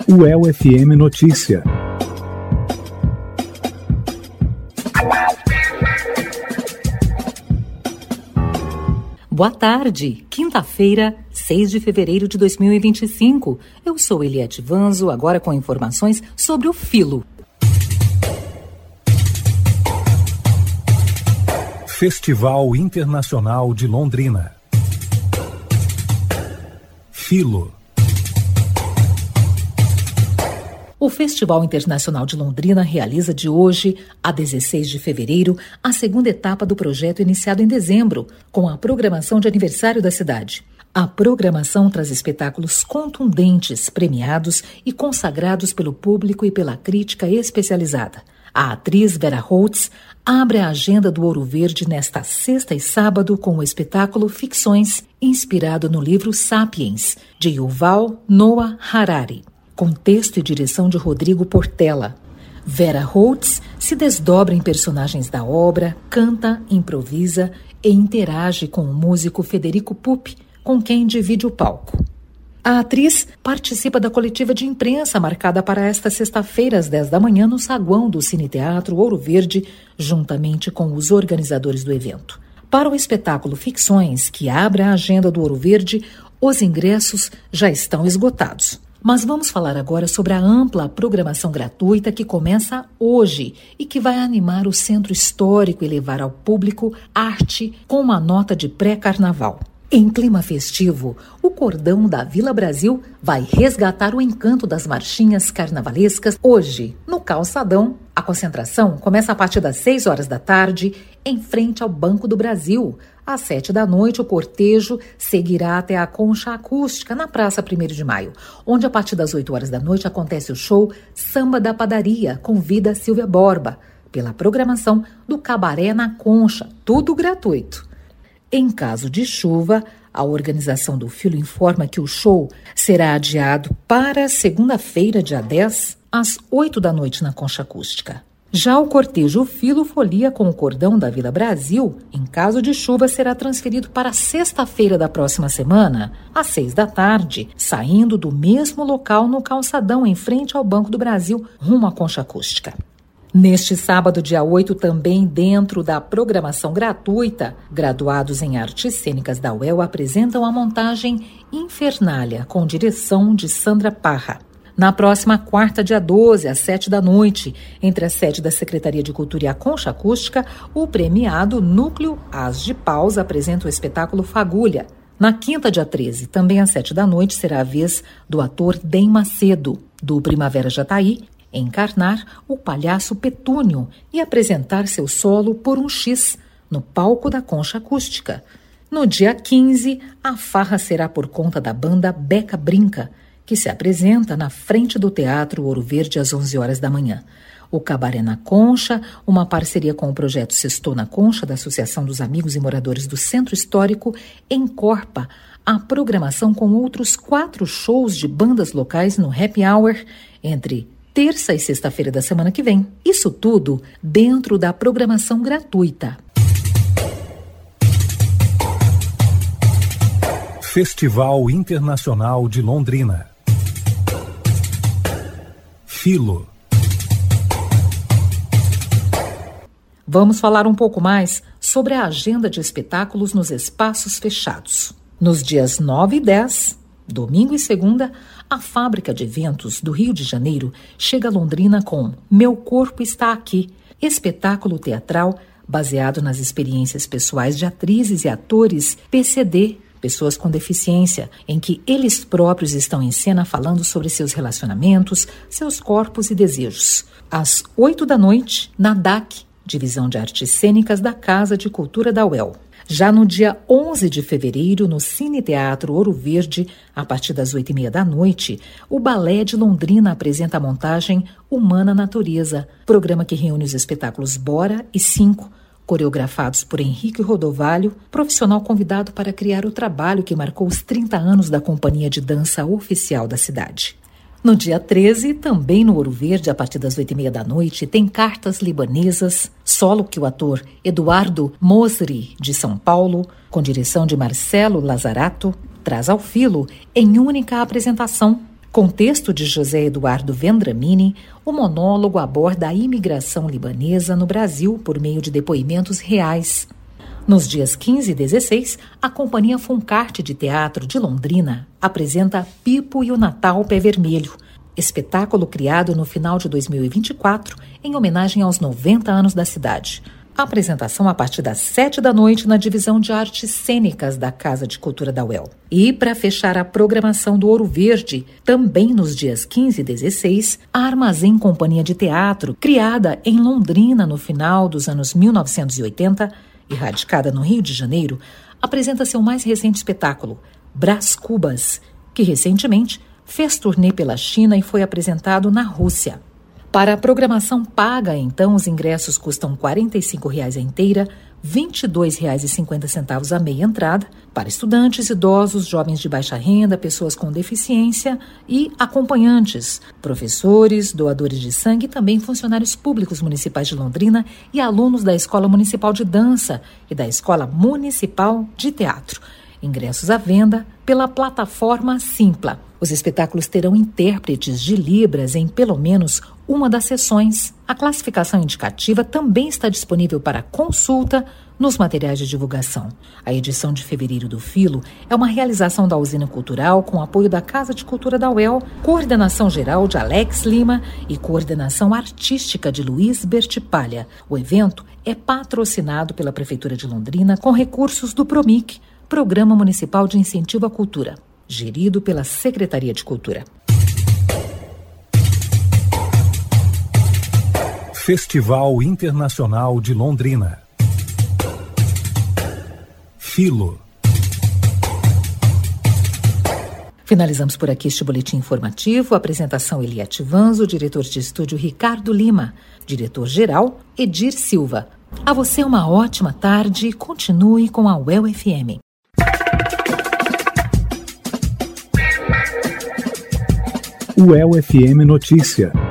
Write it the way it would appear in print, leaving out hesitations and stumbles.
UEL-FM Notícia. Boa tarde, quinta-feira, 6 de fevereiro de 2025. Eu sou Eliette Vanzo, agora com informações sobre o Filo. Festival Internacional de Londrina. Filo. O Festival Internacional de Londrina realiza de hoje a 16 de fevereiro a segunda etapa do projeto iniciado em dezembro, com a programação de aniversário da cidade. A programação traz espetáculos contundentes, premiados e consagrados pelo público e pela crítica especializada. A atriz Vera Holtz abre a agenda do Ouro Verde nesta sexta e sábado com o espetáculo Ficções, inspirado no livro Sapiens, de Yuval Noah Harari, com texto e direção de Rodrigo Portela. Vera Holtz se desdobra em personagens da obra, canta, improvisa e interage com o músico Federico Pupi, com quem divide o palco. A atriz participa da coletiva de imprensa marcada para esta sexta-feira às 10 da manhã no saguão do Cine Teatro Ouro Verde, juntamente com os organizadores do evento. Para o espetáculo Ficções, que abre a agenda do Ouro Verde, os ingressos já estão esgotados. Mas vamos falar agora sobre a ampla programação gratuita que começa hoje e que vai animar o Centro Histórico e levar ao público arte com uma nota de pré-carnaval. Em clima festivo, o cordão da Vila Brasil vai resgatar o encanto das marchinhas carnavalescas hoje, no Calçadão. A concentração começa a partir das 6 horas da tarde, em frente ao Banco do Brasil. Às 7 da noite, o cortejo seguirá até a Concha Acústica, na Praça 1º de Maio, onde a partir das 8 horas da noite acontece o show Samba da Padaria, com Vida Silvia Borba, pela programação do Cabaré na Concha, tudo gratuito. Em caso de chuva, a organização do Filo informa que o show será adiado para segunda-feira, dia 10, às 8 da noite na Concha Acústica. Já o cortejo Filo folia com o cordão da Vila Brasil, em caso de chuva, será transferido para sexta-feira da próxima semana, às 6 da tarde, saindo do mesmo local no Calçadão, em frente ao Banco do Brasil, rumo à Concha Acústica. Neste sábado, dia 8, também dentro da programação gratuita, graduados em artes cênicas da UEL apresentam a montagem Infernália, com direção de Sandra Parra. Na próxima quarta, dia 12, às 7 da noite, entre a sede da Secretaria de Cultura e a Concha Acústica, o premiado Núcleo As de Paus apresenta o espetáculo Fagulha. Na quinta, dia 13, também às 7 da noite, será a vez do ator Den Macedo, do Primavera Jataí, encarnar o palhaço Petúnio e apresentar seu solo Por um X no palco da Concha Acústica. No dia 15, a farra será por conta da banda Beca Brinca, que se apresenta na frente do Teatro Ouro Verde às 11 horas da manhã. O Cabaré na Concha, uma parceria com o projeto Sextou na Concha, da Associação dos Amigos e Moradores do Centro Histórico, encorpa a programação com outros 4 shows de bandas locais no Happy Hour entre terça e sexta-feira da semana que vem. Isso tudo dentro da programação gratuita. Festival Internacional de Londrina. Filo. Vamos falar um pouco mais sobre a agenda de espetáculos nos espaços fechados. Nos dias 9 e 10, domingo e segunda, a Fábrica de Eventos do Rio de Janeiro chega a Londrina com Meu Corpo Está Aqui, espetáculo teatral baseado nas experiências pessoais de atrizes e atores PCD, pessoas com deficiência, em que eles próprios estão em cena falando sobre seus relacionamentos, seus corpos e desejos. Às 8 da noite, na DAC, Divisão de Artes Cênicas da Casa de Cultura da UEL. Já no dia 11 de fevereiro, no Cine Teatro Ouro Verde, a partir das 8h30 da noite, o Balé de Londrina apresenta a montagem Humana Natureza, programa que reúne os espetáculos Bora e 5, coreografados por Henrique Rodovalho, profissional convidado para criar o trabalho que marcou os 30 anos da companhia de dança oficial da cidade. No dia 13, também no Ouro Verde, a partir das 8h30 da noite, tem Cartas Libanesas, solo que o ator Eduardo Mosri, de São Paulo, com direção de Marcelo Lazarato, traz ao Filo em única apresentação. Com texto de José Eduardo Vendramini, o monólogo aborda a imigração libanesa no Brasil por meio de depoimentos reais. Nos dias 15 e 16, a Companhia Funcarte de Teatro de Londrina apresenta Pipo e o Natal Pé Vermelho, espetáculo criado no final de 2024 em homenagem aos 90 anos da cidade. A apresentação a partir das 7 da noite na divisão de artes cênicas da Casa de Cultura da UEL. E para fechar a programação do Ouro Verde, também nos dias 15 e 16, a Armazém Companhia de Teatro, criada em Londrina no final dos anos 1980 e radicada no Rio de Janeiro, apresenta seu mais recente espetáculo, Brás Cubas, que recentemente fez turnê pela China e foi apresentado na Rússia. Para a programação paga, então, os ingressos custam R$ 45,00 a inteira, R$ 22,50 a meia entrada, para estudantes, idosos, jovens de baixa renda, pessoas com deficiência e acompanhantes, professores, doadores de sangue e também funcionários públicos municipais de Londrina e alunos da Escola Municipal de Dança e da Escola Municipal de Teatro. Ingressos à venda pela plataforma Simpla. Os espetáculos terão intérpretes de Libras em pelo menos uma das sessões. A classificação indicativa também está disponível para consulta nos materiais de divulgação. A edição de fevereiro do Filo é uma realização da Usina Cultural com apoio da Casa de Cultura da UEL, coordenação geral de Alex Lima e coordenação artística de Luiz Bertipalha. O evento é patrocinado pela Prefeitura de Londrina com recursos do PROMIC, Programa Municipal de Incentivo à Cultura, gerido pela Secretaria de Cultura. Festival Internacional de Londrina. Filo. Finalizamos por aqui este boletim informativo. Apresentação Eliette Vanzo, diretor de estúdio Ricardo Lima, diretor-geral Edir Silva. A você uma ótima tarde e continue com a UEL FM. UEL FM Notícia.